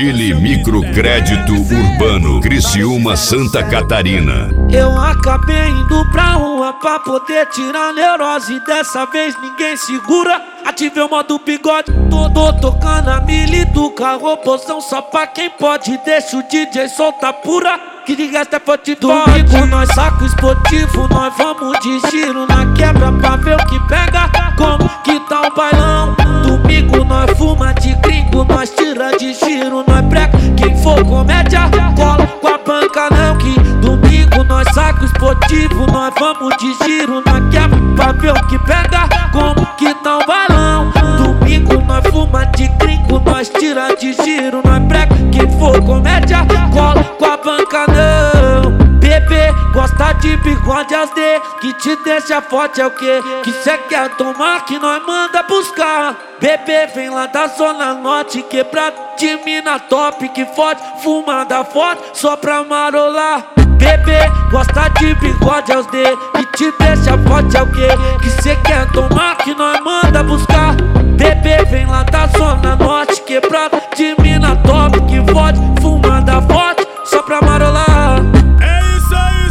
Billy Microcrédito Urbano, Criciúma, Santa Catarina. Eu acabei indo pra rua pra poder tirar neurose. Dessa vez ninguém segura. Ativei o modo bigode, tô tocando a mili do carro. Poção só pra quem pode, deixa o DJ soltar pura. Que de resto é forte domingo, nós saco esportivo. Nós vamos de giro na quebra pra ver o que pega. Como que tá o bailão? Domingo nós fuma de gringo, nós tira de giro, nós prega. Quem for comédia, cola com a banca não. Que domingo nós saco esportivo. Nós vamos de giro na quebra pra ver o que pega. Como que tá o bailão? Domingo nós fuma de gringo, nós tira de giro, nós prega. Quem for comédia, cola com a banca não. Bebê gosta de bigode as D, que te deixa forte é o que? Que cê quer tomar que nós manda buscar. Bebê vem lá da zona norte, quebrado de mina top que fode, fumada forte só pra marolar. Bebê gosta de bigode aos D, que te deixa forte é o que? Que cê quer tomar que nós manda buscar. Bebê vem lá da zona norte, quebrado de mina top que fode, fumada forte só pra marolar. É isso aí,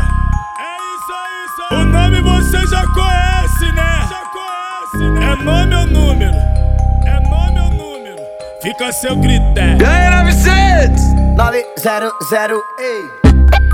o nome você já conhece, né? É nome ou número? É nome ou número? Fica a seu critério. E aí, 900, ei.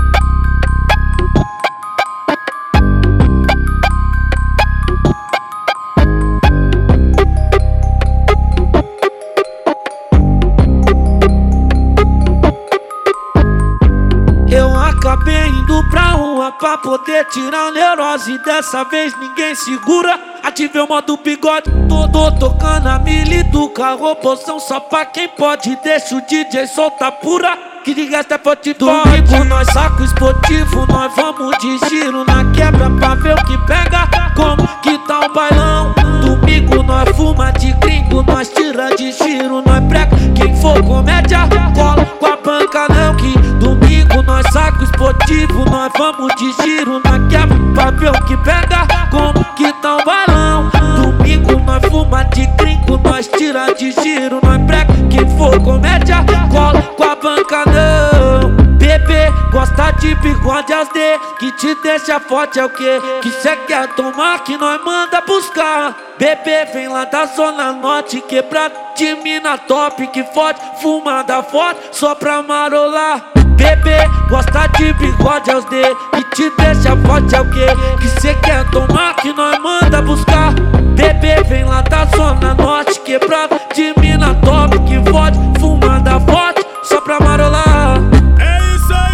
Eu acabei indo pra rua pra poder tirar neurose. Dessa vez ninguém segura. Ativei o modo bigode, tô tocando a mili do carro. Poção só pra quem pode, deixa o DJ soltar pura. Que de resto é forte domingo, nós saco esportivo. Nós vamos de giro na quebra pra ver o que pega. Como que tá o bailão? Domingo nós fuma de gringo, nós tira de giro, nós prega. Quem for comédia, cola com a banca não. Que domingo nós saco esportivo. Nós vamos de giro na quebra pra ver o que pega. Como que tá o bailão? Domingo nós fuma de gringo, nós tira de giro, nós prega. Quem for comédia, cola com a banca não. Bebê gosta de bigode as D, que te deixa forte é o que? Que cê quer tomar que nós manda buscar. Bebê vem lá da zona norte, quebrado de mina top que fode, fumada forte só pra marolar. Bebê gosta de bigode aos D, que te deixa forte é o que? Que cê quer tomar que nós manda buscar. Bebê vem lá da zona norte, quebrado de mina top que fode, fumada forte só pra marolar. É isso aí,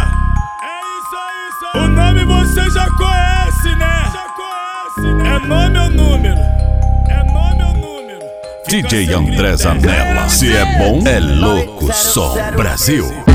o nome você já conhece, né? É nome ou número? É nome ou número? DJ André Zanella, se é bom, é louco, só Brasil.